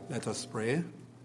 Let us pray.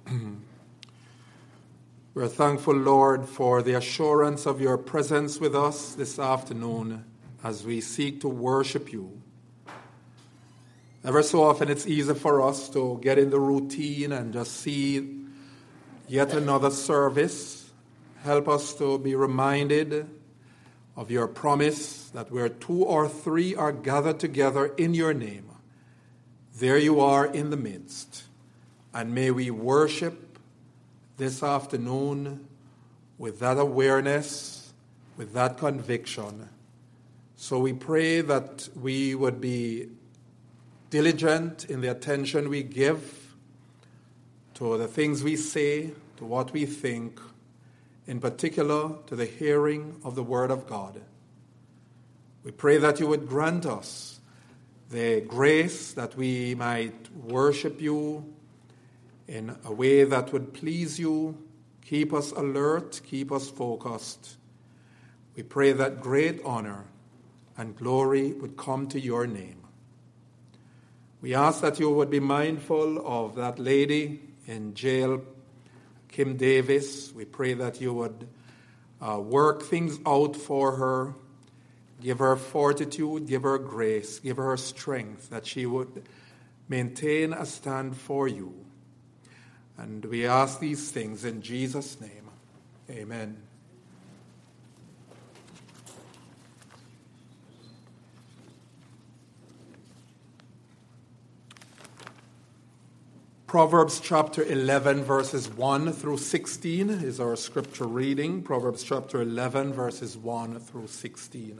We're thankful, Lord, for the assurance of your presence with us this afternoon as we seek to worship you. Ever so often it's easy for us to get in the routine and just see yet another service. Help us to be reminded of your promise that where 2 or 3 are gathered together in your name, there you are in the midst. And may we worship this afternoon with that awareness, with that conviction. So we pray that we would be diligent in the attention we give to the things we say, to what we think, in particular to the hearing of the Word of God. We pray that you would grant us the grace that we might worship you in a way that would please you, keep us alert, keep us focused. We pray that great honor and glory would come to your name. We ask that you would be mindful of that lady in jail, Kim Davis. We pray that you would work things out for her, give her fortitude, give her grace, give her strength, that she would maintain a stand for you. And we ask these things in Jesus' name. Amen. Proverbs chapter 11, verses 1 through 16 is our scripture reading. Proverbs chapter 11, verses 1 through 16.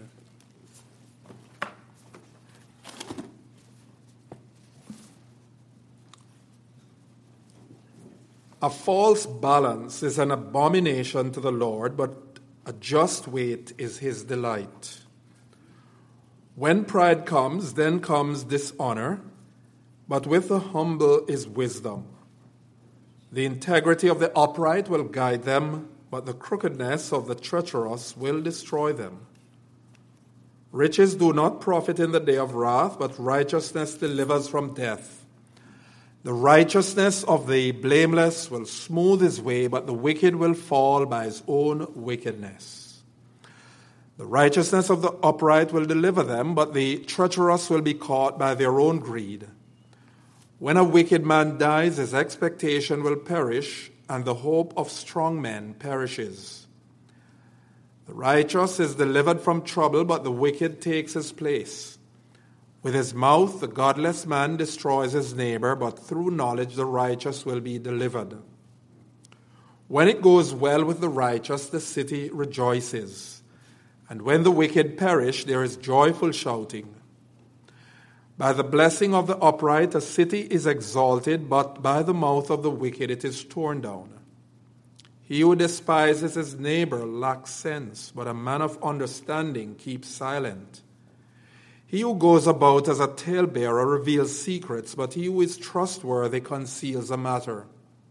A false balance is an abomination to the Lord, but a just weight is his delight. When pride comes, then comes dishonor, but with the humble is wisdom. The integrity of the upright will guide them, but the crookedness of the treacherous will destroy them. Riches do not profit in the day of wrath, but righteousness delivers from death. The righteousness of the blameless will smooth his way, but the wicked will fall by his own wickedness. The righteousness of the upright will deliver them, but the treacherous will be caught by their own greed. When a wicked man dies, his expectation will perish, and the hope of strong men perishes. The righteous is delivered from trouble, but the wicked takes his place. With his mouth, the godless man destroys his neighbor, but through knowledge the righteous will be delivered. When it goes well with the righteous, the city rejoices. And when the wicked perish, there is joyful shouting. By the blessing of the upright, a city is exalted, but by the mouth of the wicked it is torn down. He who despises his neighbor lacks sense, but a man of understanding keeps silent. He who goes about as a talebearer reveals secrets, but he who is trustworthy conceals a matter.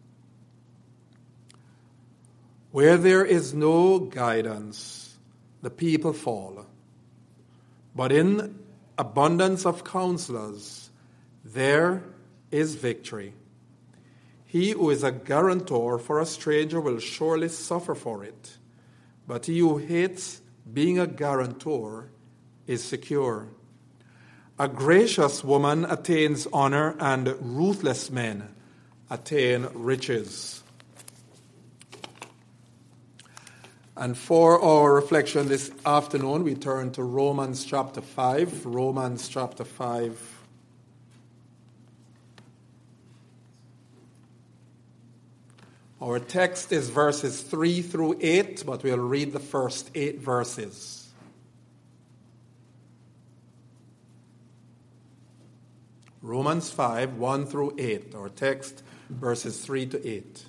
Where there is no guidance, the people fall. But in abundance of counselors, there is victory. He who is a guarantor for a stranger will surely suffer for it, but he who hates being a guarantor is secure. A gracious woman attains honor, and ruthless men attain riches. And for our reflection this afternoon, we turn to Romans chapter 5. Romans chapter 5. Our text is verses 3 through 8, but we'll read the first 8 verses. Romans 5, 1 through 8. Our text, verses 3 to 8.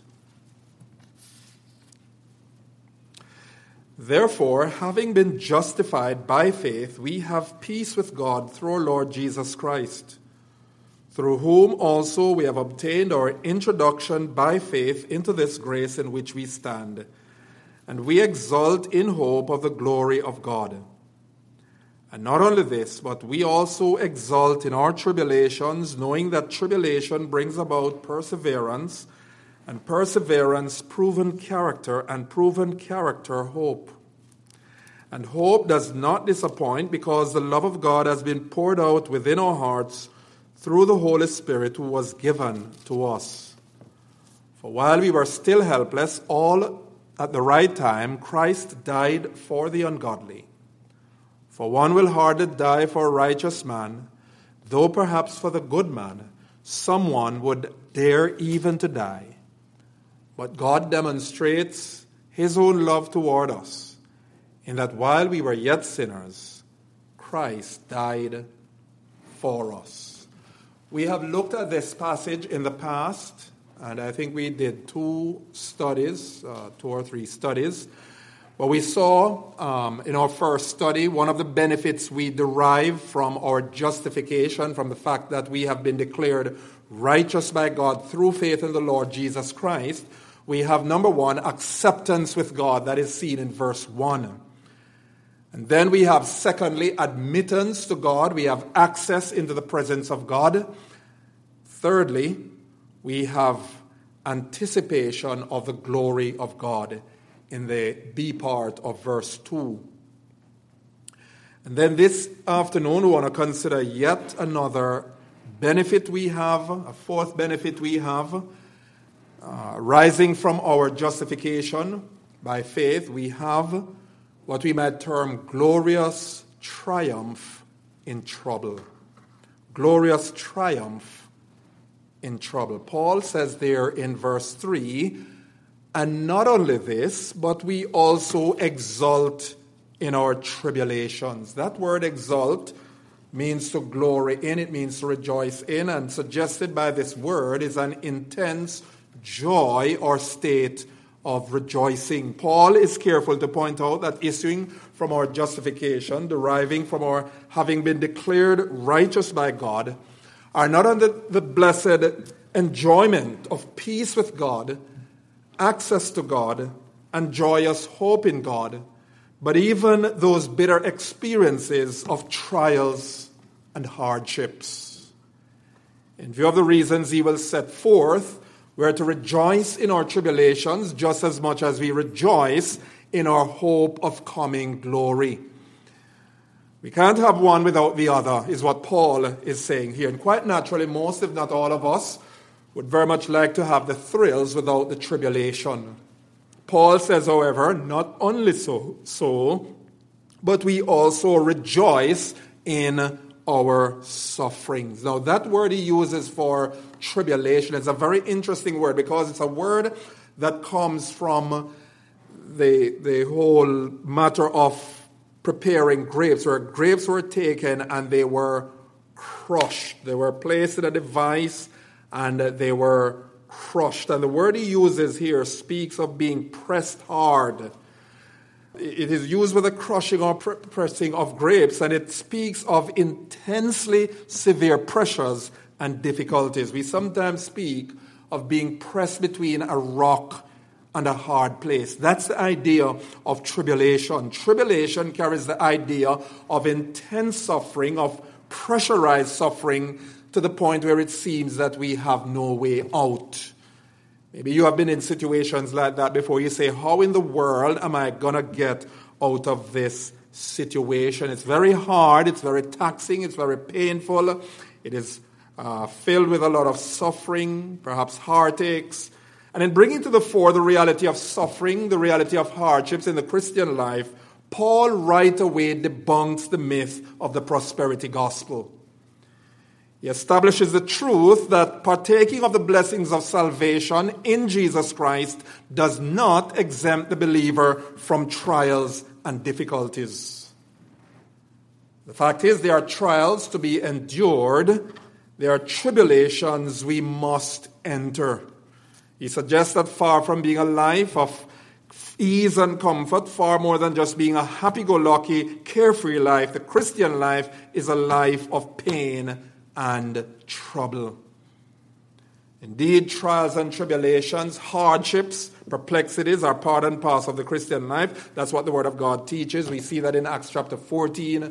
Therefore, having been justified by faith, we have peace with God through our Lord Jesus Christ, through whom also we have obtained our introduction by faith into this grace in which we stand, and we exult in hope of the glory of God. And not only this, but we also exult in our tribulations, knowing that tribulation brings about perseverance, and perseverance, proven character, and proven character, hope. And hope does not disappoint, because the love of God has been poured out within our hearts through the Holy Spirit who was given to us. For while we were still helpless, all at the right time, Christ died for the ungodly. For one will hardly die for a righteous man, though perhaps for the good man someone would dare even to die. But God demonstrates his own love toward us, in that while we were yet sinners, Christ died for us. We have looked at this passage in the past, and I think we did 2 or 3 studies. But we saw in our first study one of the benefits we derive from our justification, from the fact that we have been declared righteous by God through faith in the Lord Jesus Christ. We have, number 1, acceptance with God, that is seen in verse 1. And then we have, secondly, admittance to God. We have access into the presence of God. Thirdly, we have anticipation of the glory of God in the B part of verse 2. And then this afternoon, we want to consider yet another benefit we have, a 4th benefit we have. Rising from our justification by faith, we have what we might term glorious triumph in trouble. Glorious triumph in trouble. Paul says there in verse 3, and not only this, but we also exult in our tribulations. That word exult means to glory in, it means to rejoice in, and suggested by this word is an intense joy or state of rejoicing. Paul is careful to point out that issuing from our justification, deriving from our having been declared righteous by God, are not only the blessed enjoyment of peace with God, access to God, and joyous hope in God, but even those bitter experiences of trials and hardships. In view of the reasons he will set forth, we are to rejoice in our tribulations just as much as we rejoice in our hope of coming glory. We can't have one without the other, is what Paul is saying here. And quite naturally, most, if not all of us, would very much like to have the thrills without the tribulation. Paul says, however, not only so, but we also rejoice in our sufferings. Now, that word he uses for tribulation is a very interesting word, because it's a word that comes from the whole matter of preparing grapes, where grapes were taken and they were crushed. They were placed in a device and they were crushed. And the word he uses here speaks of being pressed hard. It is used with the crushing or pressing of grapes, and it speaks of intensely severe pressures and difficulties. We sometimes speak of being pressed between a rock and a hard place. That's the idea of tribulation. Tribulation carries the idea of intense suffering, of pressurized suffering, to the point where it seems that we have no way out. Maybe you have been in situations like that before. You say, how in the world am I going to get out of this situation? It's very hard, it's very taxing, it's very painful. It is filled with a lot of suffering, perhaps heartaches. And in bringing to the fore the reality of suffering, the reality of hardships in the Christian life, Paul right away debunks the myth of the prosperity gospel. He establishes the truth that partaking of the blessings of salvation in Jesus Christ does not exempt the believer from trials and difficulties. The fact is, there are trials to be endured. There are tribulations we must enter. He suggests that far from being a life of ease and comfort, far more than just being a happy-go-lucky, carefree life, the Christian life is a life of pain and trouble. Indeed, trials and tribulations, hardships, perplexities are part and parcel of the Christian life. That's what the Word of God teaches. We see that in Acts chapter 14,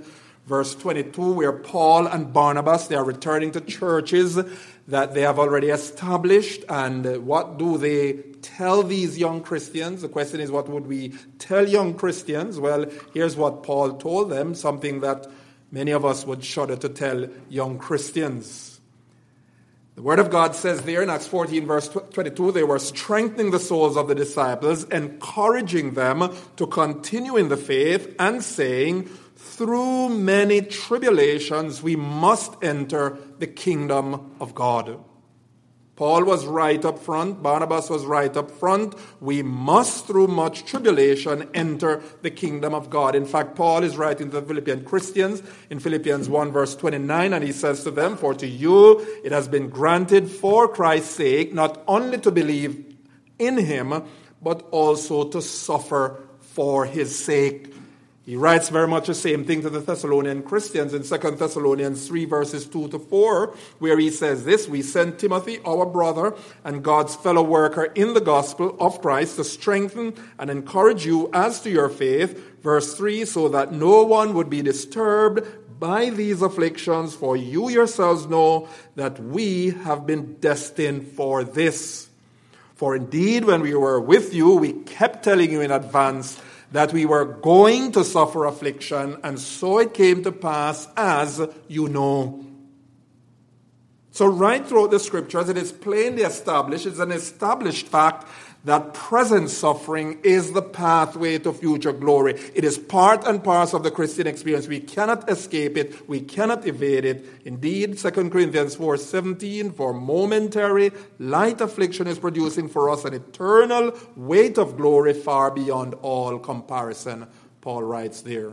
verse 22, where Paul and Barnabas, they are returning to churches that they have already established. And what do they tell these young Christians? The question is, what would we tell young Christians? Well, here's what Paul told them, something that many of us would shudder to tell young Christians. The Word of God says there in Acts 14, verse 22, they were strengthening the souls of the disciples, encouraging them to continue in the faith, and saying, through many tribulations we must enter the kingdom of God. Paul was right up front. Barnabas was right up front. We must, through much tribulation, enter the kingdom of God. In fact, Paul is writing to the Philippian Christians in Philippians 1, verse 29, and he says to them, for to you it has been granted for Christ's sake not only to believe in him, but also to suffer for his sake. He writes very much the same thing to the Thessalonian Christians in 2 Thessalonians 3, verses 2 to 4, where he says this, we send Timothy, our brother, and God's fellow worker in the gospel of Christ, to strengthen and encourage you as to your faith. Verse 3, so that no one would be disturbed by these afflictions, for you yourselves know that we have been destined for this. For indeed, when we were with you, we kept telling you in advance that we were going to suffer affliction, and so it came to pass, as you know. So right throughout the scriptures, it is plainly established, it's an established fact, that present suffering is the pathway to future glory. It is part and parcel of the Christian experience. We cannot escape it. We cannot evade it. Indeed, 2 Corinthians 4:17, for momentary light affliction is producing for us an eternal weight of glory far beyond all comparison, Paul writes there.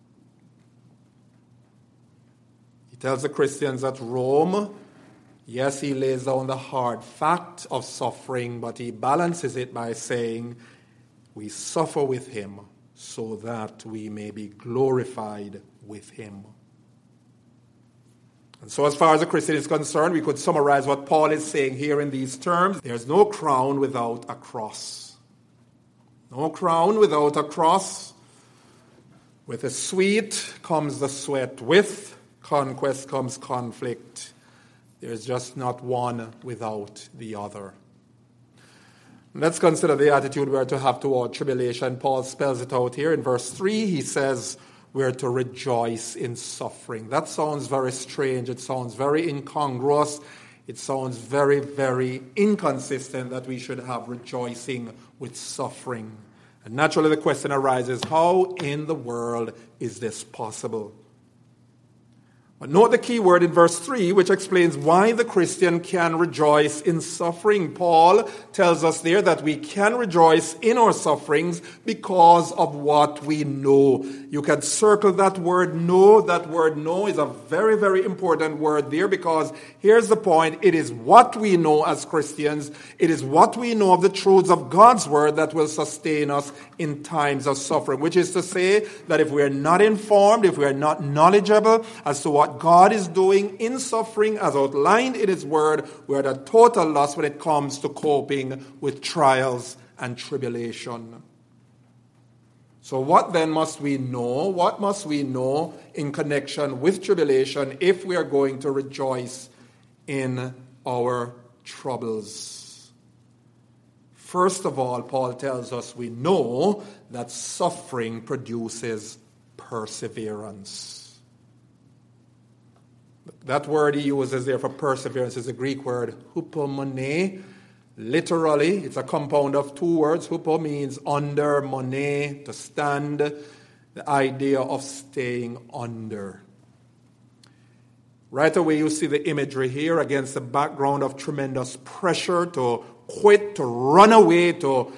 He tells the Christians at Rome, yes, he lays down the hard fact of suffering, but he balances it by saying, we suffer with him so that we may be glorified with him. And so as far as a Christian is concerned, we could summarize what Paul is saying here in these terms. There's no crown without a cross. No crown without a cross. With the sweet comes the sweat. With conquest comes conflict. There's just not one without the other. Let's consider the attitude we're to have toward tribulation. Paul spells it out here in verse 3. He says we're to rejoice in suffering. That sounds very strange. It sounds very incongruous. It sounds very, very inconsistent that we should have rejoicing with suffering. And naturally the question arises, how in the world is this possible? But note the key word in verse 3, which explains why the Christian can rejoice in suffering. Paul tells us there that we can rejoice in our sufferings because of what we know. You can circle that word know. That word know is a very, very important word there, because here's the point. It is what we know as Christians. It is what we know of the truths of God's word that will sustain us in times of suffering, which is to say that if we are not informed, if we are not knowledgeable as to what God is doing in suffering as outlined in his word, we are at a total loss when it comes to coping with trials and tribulation. So what then must we know? What must we know in connection with tribulation if we are going to rejoice in our troubles? First of all, Paul tells us we know that suffering produces perseverance. That word he uses there for perseverance is the Greek word hupomone. Literally, it's a compound of two words. Hupo means under, mone, to stand. The idea of staying under. Right away, you see the imagery here against the background of tremendous pressure to quit, to run away, to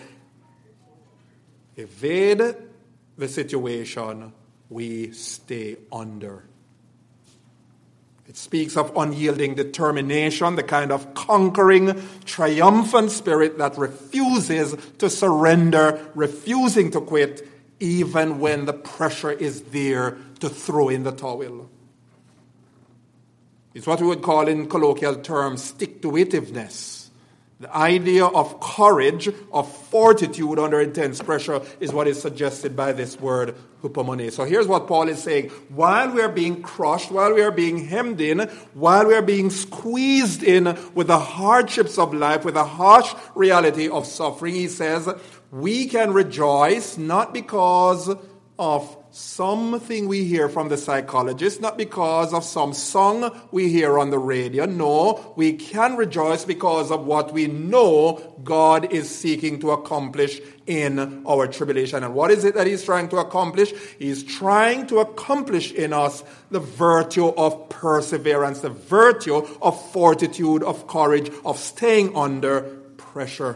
evade the situation. We stay under. It speaks of unyielding determination, the kind of conquering, triumphant spirit that refuses to surrender, refusing to quit, even when the pressure is there to throw in the towel. It's what we would call in colloquial terms stick-to-itiveness. The idea of courage, of fortitude under intense pressure is what is suggested by this word hupomone. So here's what Paul is saying. While we are being crushed, while we are being hemmed in, while we are being squeezed in with the hardships of life, with the harsh reality of suffering, he says, we can rejoice not because of something we hear from the psychologist, not because of some song we hear on the radio. No, we can rejoice because of what we know God is seeking to accomplish in our tribulation. And what is it that he's trying to accomplish? He's trying to accomplish in us the virtue of perseverance, the virtue of fortitude, of courage, of staying under pressure.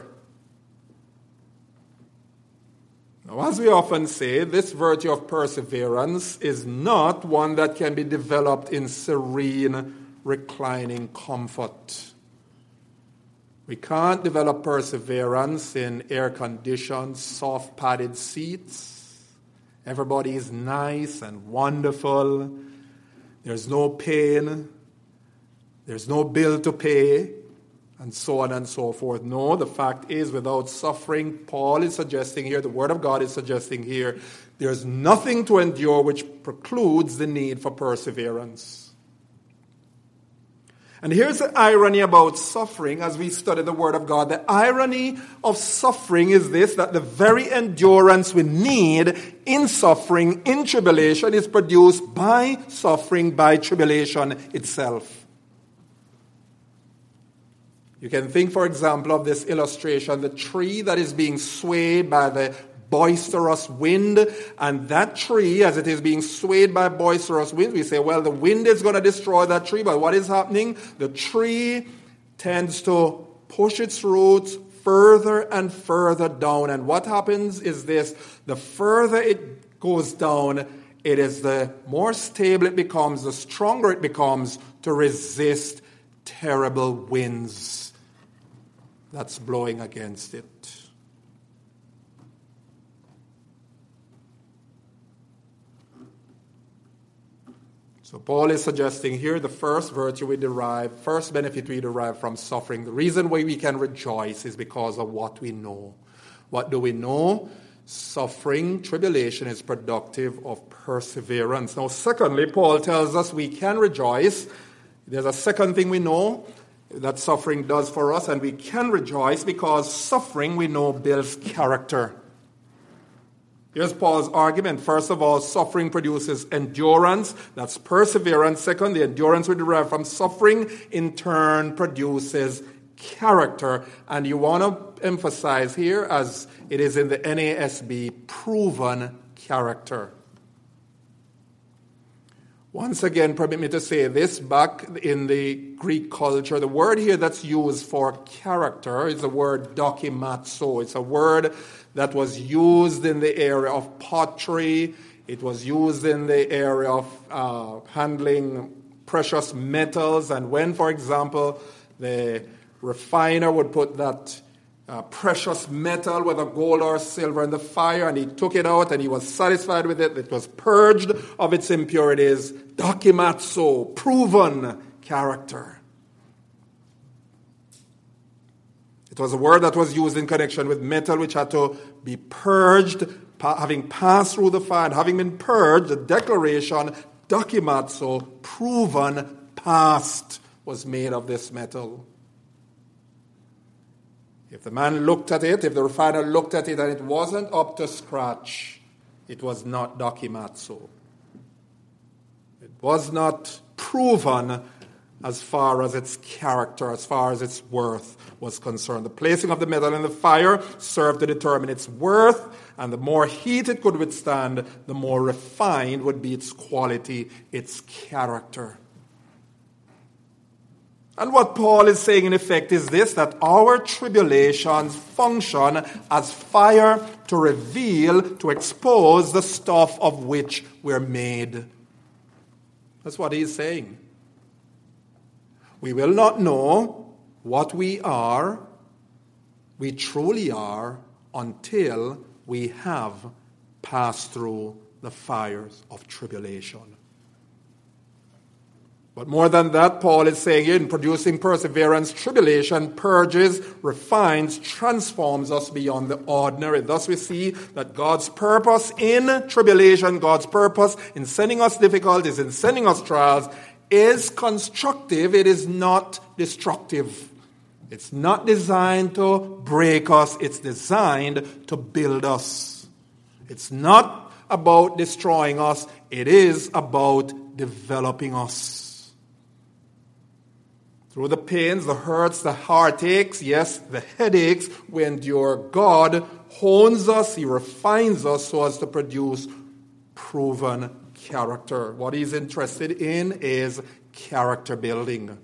Now, as we often say, this virtue of perseverance is not one that can be developed in serene, reclining comfort. We can't develop perseverance in air-conditioned, soft padded seats. Everybody is nice and wonderful. There's no pain. There's no bill to pay. And so on and so forth. No, the fact is, without suffering, Paul is suggesting here, the Word of God is suggesting here, there's nothing to endure which precludes the need for perseverance. And here's the irony about suffering as we study the Word of God. The irony of suffering is this, that the very endurance we need in suffering, in tribulation, is produced by suffering, by tribulation itself. You can think, for example, of this illustration, the tree that is being swayed by the boisterous wind, and that tree, as it is being swayed by boisterous wind, we say, well, the wind is going to destroy that tree, but what is happening? The tree tends to push its roots further and further down, and what happens is this, the further it goes down, it is the more stable it becomes, the stronger it becomes to resist terrible winds that's blowing against it. So Paul is suggesting here the first virtue we derive, first benefit we derive from suffering. The reason why we can rejoice is because of what we know. What do we know? Suffering, tribulation is productive of perseverance. Now, secondly, Paul tells us we can rejoice. There's a second thing we know that suffering does for us, and we can rejoice because suffering, we know, builds character. Here's Paul's argument. First of all, suffering produces endurance. That's perseverance. Second, the endurance we derive from suffering in turn produces character. And you want to emphasize here, as it is in the NASB, proven character. Once again, permit me to say this, back in the Greek culture, the word here that's used for character is the word dokimazo. It's a word that was used in the area of pottery. It was used in the area of handling precious metals. And when, for example, the refiner would put that precious metal, whether gold or silver, in the fire, and he took it out and he was satisfied with it. It was purged of its impurities. Dokimazo, proven character. It was a word that was used in connection with metal which had to be purged, having passed through the fire and having been purged. The declaration, dokimazo, proven, past, was made of this metal. If the man looked at it, if the refiner looked at it and it wasn't up to scratch, it was not dokimazo. It was not proven as far as its character, as far as its worth was concerned. The placing of the metal in the fire served to determine its worth, and the more heat it could withstand, the more refined would be its quality, its character. And what Paul is saying in effect is this, that our tribulations function as fire to reveal, to expose the stuff of which we're made. That's what he's saying. We will not know what we truly are, until we have passed through the fires of tribulation. But more than that, Paul is saying in producing perseverance, tribulation purges, refines, transforms us beyond the ordinary. Thus we see that God's purpose in tribulation, God's purpose in sending us difficulties, in sending us trials, is constructive. It is not destructive. It's not designed to break us. It's designed to build us. It's not about destroying us. It is about developing us. Through the pains, the hurts, the heartaches, yes, the headaches we endure, God hones us, He refines us so as to produce proven character. What He's interested in is character building.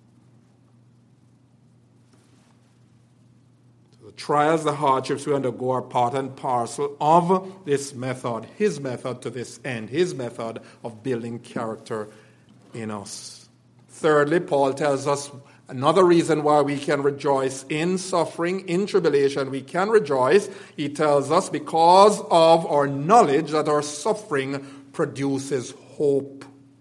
The trials, the hardships we undergo are part and parcel of this method, His method to this end, His method of building character in us. Thirdly, Paul tells us another reason why we can rejoice in suffering, in tribulation. We can rejoice, he tells us, because of our knowledge that our suffering produces hope.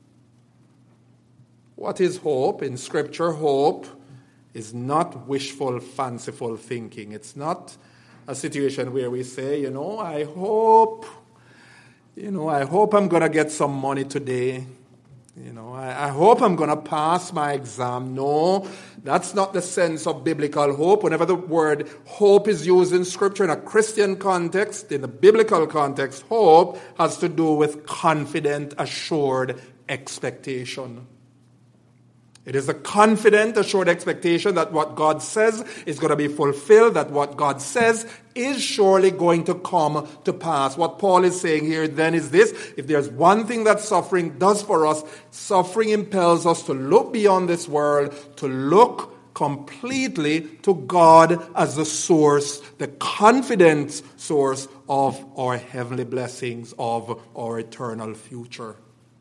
What is hope? In Scripture, hope is not wishful, fanciful thinking. It's not a situation where we say, I hope I'm going to get some money today. I hope I'm going to pass my exam. No, that's not the sense of biblical hope. Whenever the word hope is used in Scripture in a Christian context, in the biblical context, hope has to do with confident, assured expectation. It is a confident, assured expectation that what God says is going to be fulfilled, that what God says is surely going to come to pass. What Paul is saying here then is this: if there's one thing that suffering does for us, suffering impels us to look beyond this world, to look completely to God as the source, the confident source of our heavenly blessings, of our eternal future.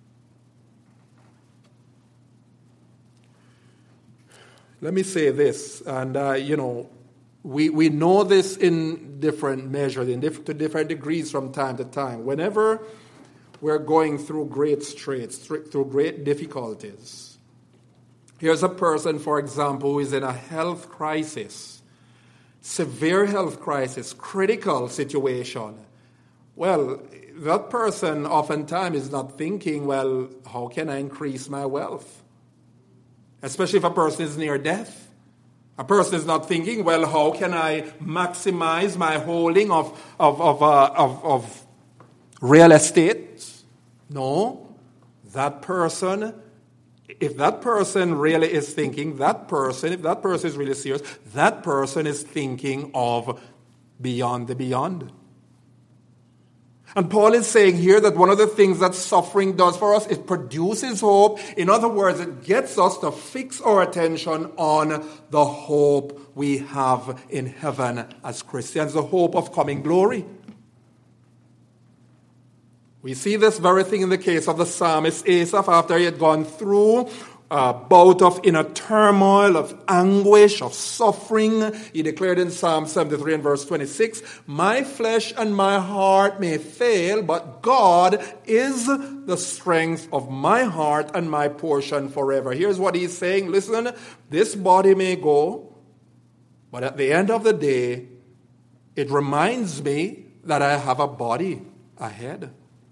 Let me say this, and we know this in different measures, to different degrees from time to time. Whenever we're going through great straits, through great difficulties, here's a person, for example, who is in a health crisis, severe health crisis, critical situation. Well, that person oftentimes is not thinking, well, how can I increase my wealth? Especially if a person is near death. A person is not thinking, well, how can I maximize my holding of real estate? No. That person, if that person really is thinking, if that person is really serious, that person is thinking of beyond the beyond. And Paul is saying here that one of the things that suffering does for us, it produces hope. In other words, it gets us to fix our attention on the hope we have in heaven as Christians, the hope of coming glory. We see this very thing in the case of the psalmist Asaph after he had gone through a bout of inner turmoil, of anguish, of suffering. He declared in Psalm 73 and verse 26, "My flesh and my heart may fail, but God is the strength of my heart and my portion forever." Here's what he's saying. Listen, this body may go, but at the end of the day, it reminds me that I have a body ahead.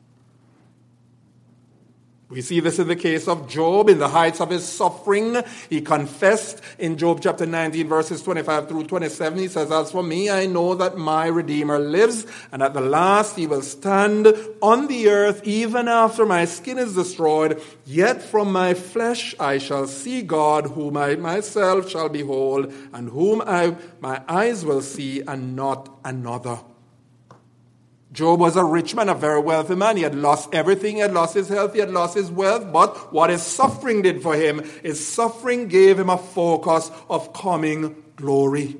We see this in the case of Job. In the heights of his suffering, he confessed in Job chapter 19, verses 25 through 27. He says, "As for me, I know that my Redeemer lives, and at the last he will stand on the earth, even after my skin is destroyed. Yet from my flesh I shall see God, whom I myself shall behold, and whom my eyes will see, and not another." Job was a rich man, a very wealthy man. He had lost everything. He had lost his health. He had lost his wealth. But what his suffering did for him is suffering gave him a focus of coming glory.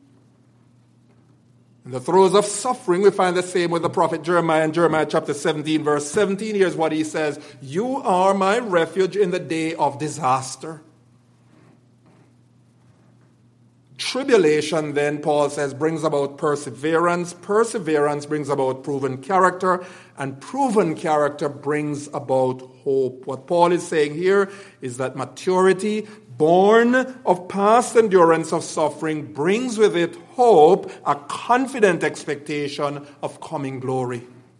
In the throes of suffering, we find the same with the prophet Jeremiah. In Jeremiah chapter 17, verse 17, here's what he says: "You are my refuge in the day of disaster." Tribulation, then, Paul says, brings about perseverance. Perseverance brings about proven character. And proven character brings about hope. What Paul is saying here is that maturity, born of past endurance of suffering, brings with it hope, a confident expectation of coming glory.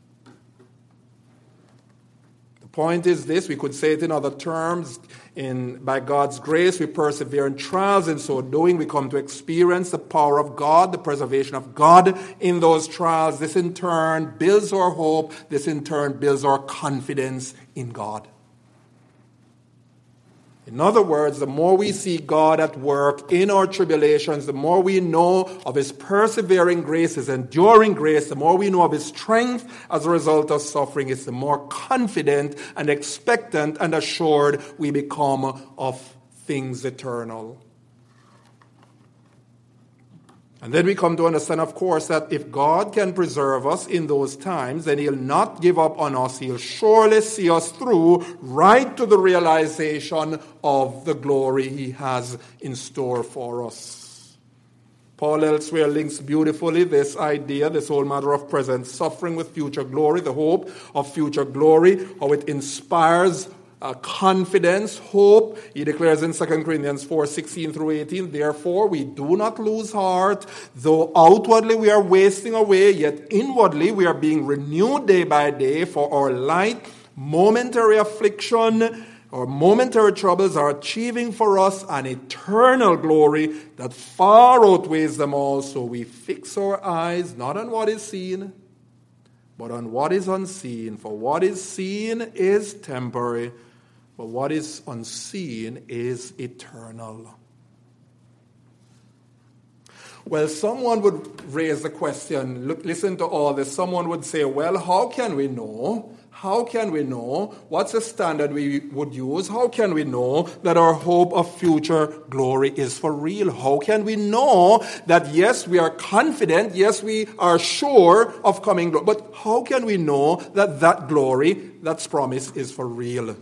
The point is this, we could say it in other terms. By God's grace, we persevere in trials. In so doing, we come to experience the power of God, the preservation of God in those trials. This in turn builds our hope. This in turn builds our confidence in God. In other words, the more we see God at work in our tribulations, the more we know of His persevering grace, His enduring grace, the more we know of His strength as a result of suffering, it's the more confident and expectant and assured we become of things eternal. And then we come to understand, of course, that if God can preserve us in those times, then He'll not give up on us. He'll surely see us through right to the realization of the glory He has in store for us. Paul elsewhere links beautifully this idea, this whole matter of present suffering with future glory, the hope of future glory, how it inspires confidence, hope. He declares in 2 Corinthians 4:16 through 18, therefore we do not lose heart, though outwardly we are wasting away, yet inwardly we are being renewed day by day, for our light, momentary affliction, or momentary troubles are achieving for us an eternal glory that far outweighs them all. So we fix our eyes not on what is seen, but on what is unseen. For what is seen is temporary, but what is unseen is eternal. Well, someone would raise the question, look, listen to all this. Someone would say, well, how can we know? How can we know? What's the standard we would use? How can we know that our hope of future glory is for real? How can we know that, yes, we are confident, yes, we are sure of coming glory, but how can we know that that glory, that's promise, is for real?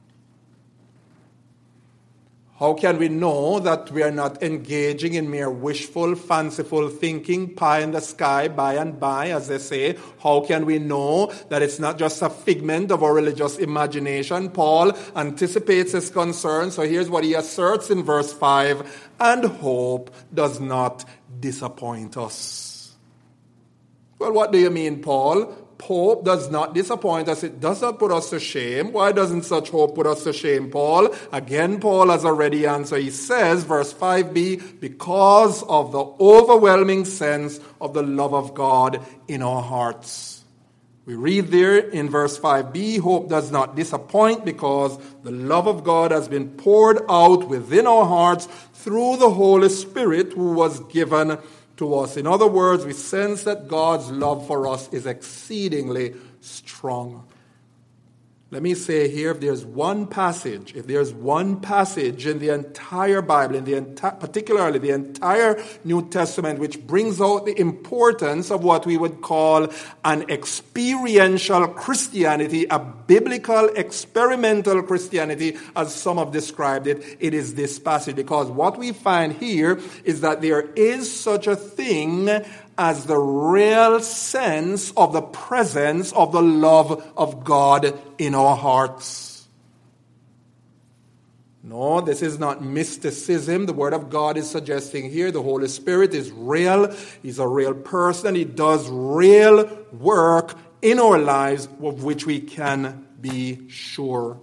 How can we know that we are not engaging in mere wishful, fanciful thinking, pie in the sky, by and by, as they say? How can we know that it's not just a figment of our religious imagination? Paul anticipates his concern, so here's what he asserts in verse 5, and hope does not disappoint us. Well, what do you mean, Paul? Hope does not disappoint us. It does not put us to shame. Why doesn't such hope put us to shame, Paul? Again, Paul has already answered. He says, verse 5b, because of the overwhelming sense of the love of God in our hearts. We read there in verse 5b, hope does not disappoint because the love of God has been poured out within our hearts through the Holy Spirit who was given to us. In other words, we sense that God's love for us is exceedingly strong. Let me say here, if there's one passage in the entire Bible, particularly the entire New Testament, which brings out the importance of what we would call an experiential Christianity, a biblical experimental Christianity, as some have described it, it is this passage. Because what we find here is that there is such a thing as the real sense of the presence of the love of God in our hearts. No, this is not mysticism. The Word of God is suggesting here the Holy Spirit is real. He's a real person. He does real work in our lives of which we can be sure.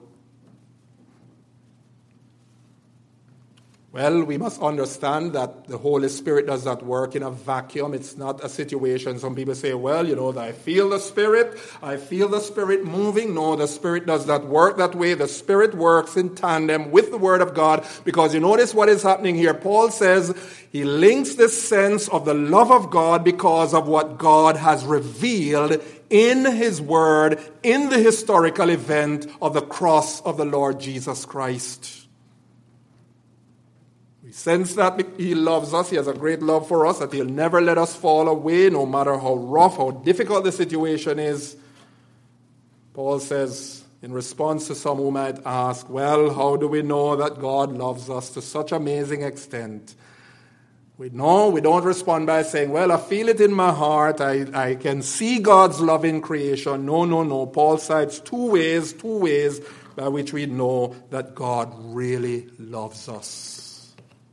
Well, we must understand that the Holy Spirit does not work in a vacuum. It's not a situation. Some people say, well, I feel the Spirit moving. No, the Spirit does not work that way. The Spirit works in tandem with the Word of God, because you notice what is happening here. Paul says he links this sense of the love of God because of what God has revealed in His Word, in the historical event of the cross of the Lord Jesus Christ. Sense that He loves us, He has a great love for us, that He'll never let us fall away, no matter how rough, how difficult the situation is. Paul says, in response to some who might ask, well, how do we know that God loves us to such amazing extent? We know we don't respond by saying, well, I feel it in my heart. I can see God's love in creation. No. Paul cites two ways by which we know that God really loves us.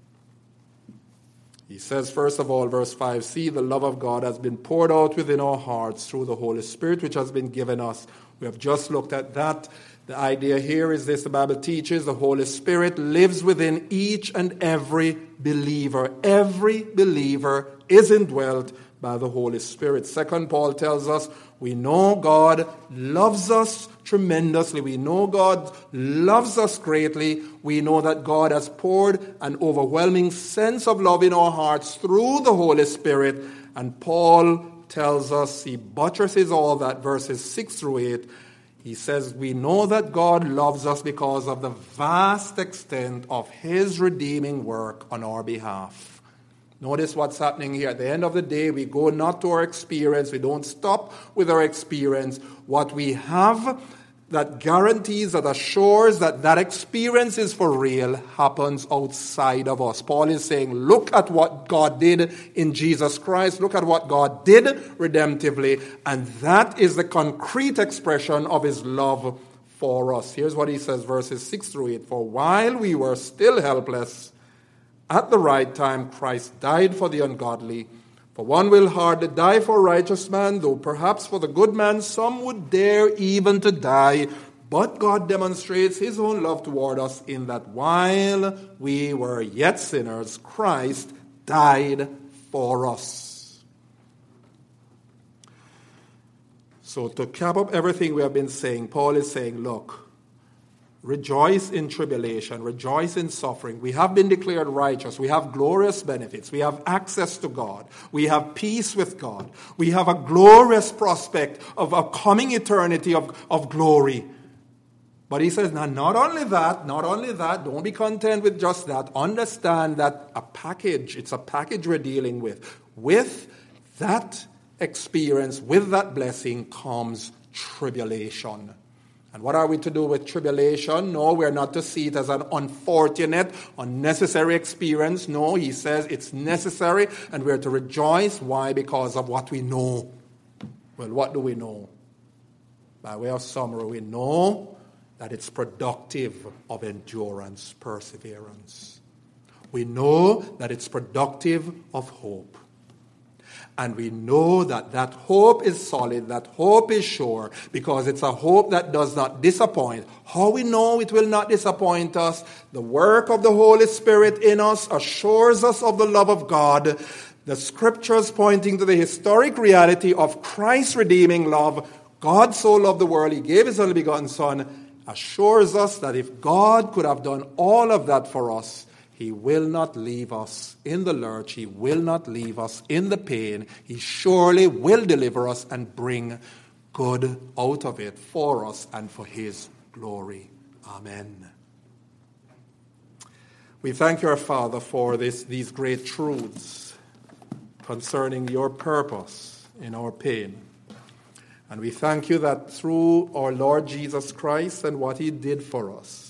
He says, first of all, verse 5, see, the love of God has been poured out within our hearts through the Holy Spirit, which has been given us. We have just looked at that. The idea here is this: the Bible teaches the Holy Spirit lives within each and every believer. Every believer is indwelt by the Holy Spirit. Second, Paul tells us we know God loves us tremendously. We know God loves us greatly. We know that God has poured an overwhelming sense of love in our hearts through the Holy Spirit. And Paul tells us, he buttresses all that, verses 6 through 8. He says, we know that God loves us because of the vast extent of his redeeming work on our behalf. Notice what's happening here. At the end of the day, we go not to our experience. We don't stop with our experience. What we have that guarantees, that assures that experience is for real, happens outside of us. Paul is saying, look at what God did in Jesus Christ. Look at what God did redemptively. And that is the concrete expression of his love for us. Here's what he says, verses 6 through 8. For while we were still helpless, at the right time Christ died for the ungodly. For one will hardly die for a righteous man, though perhaps for the good man some would dare even to die. But God demonstrates his own love toward us in that while we were yet sinners, Christ died for us. So to cap up everything we have been saying, Paul is saying, look, rejoice in tribulation, rejoice in suffering. We have been declared righteous. We have glorious benefits. We have access to God. We have peace with God. We have a glorious prospect of a coming eternity of glory. But he says, now, not only that, don't be content with just that. Understand that it's a package we're dealing with. With that experience, with that blessing comes tribulation. And what are we to do with tribulation? No, we're not to see it as an unfortunate, unnecessary experience. No, he says it's necessary and we're to rejoice. Why? Because of what we know. Well, what do we know? By way of summary, we know that it's productive of endurance, perseverance. We know that it's productive of hope. And we know that hope is solid, that hope is sure, because it's a hope that does not disappoint. How we know it will not disappoint us? The work of the Holy Spirit in us assures us of the love of God. The scriptures pointing to the historic reality of Christ's redeeming love. God so loved the world, he gave his only begotten Son, assures us that if God could have done all of that for us, he will not leave us in the lurch. He will not leave us in the pain. He surely will deliver us and bring good out of it for us and for his glory. Amen. We thank your Father for these great truths concerning your purpose in our pain. And we thank you that through our Lord Jesus Christ and what he did for us,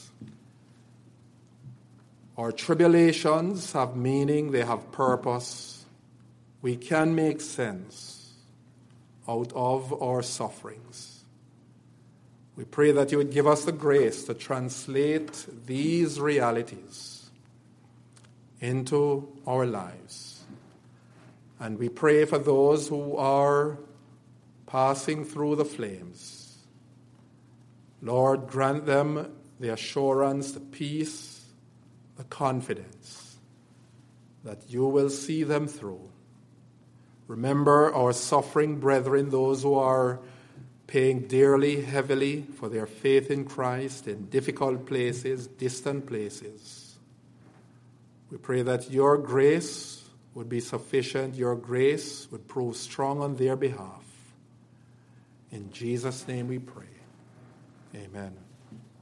our tribulations have meaning, they have purpose. We can make sense out of our sufferings. We pray that you would give us the grace to translate these realities into our lives. And we pray for those who are passing through the flames. Lord, grant them the assurance, the peace, the confidence that you will see them through. Remember our suffering brethren, those who are paying dearly, heavily for their faith in Christ in difficult places, distant places. We pray that your grace would be sufficient, your grace would prove strong on their behalf. In Jesus' name we pray. Amen.